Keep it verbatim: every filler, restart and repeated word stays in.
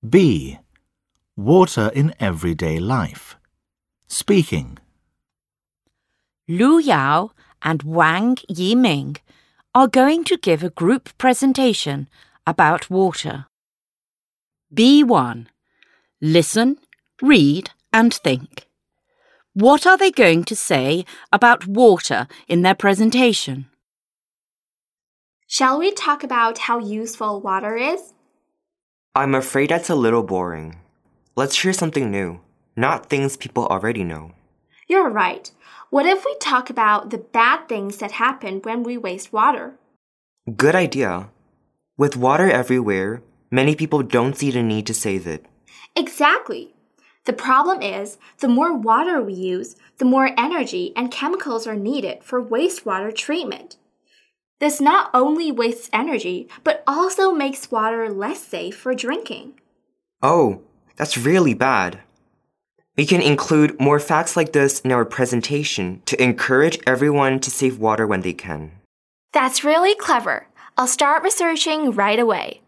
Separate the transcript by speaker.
Speaker 1: B. Water in everyday life. Speaking.
Speaker 2: Lu Yao and Wang Yiming are going to give a group presentation about water. B one. Listen, read and think. What are they going to say about water in their presentation?
Speaker 3: Shall we talk about how useful water is?
Speaker 4: I'm afraid that's a little boring. Let's hear something new, not things people already know.
Speaker 3: You're right. What if we talk about the bad things that happen when we waste water?
Speaker 4: Good idea. With water everywhere, many people don't see the need to save it.
Speaker 3: Exactly. The problem is, the more water we use, the more energy and chemicals are needed for wastewater treatment. This not only wastes energy, but also makes water less safe for drinking.
Speaker 4: Oh, that's really bad. We can include more facts like this in our presentation to encourage everyone to save water when they can.
Speaker 3: That's really clever. I'll start researching right away.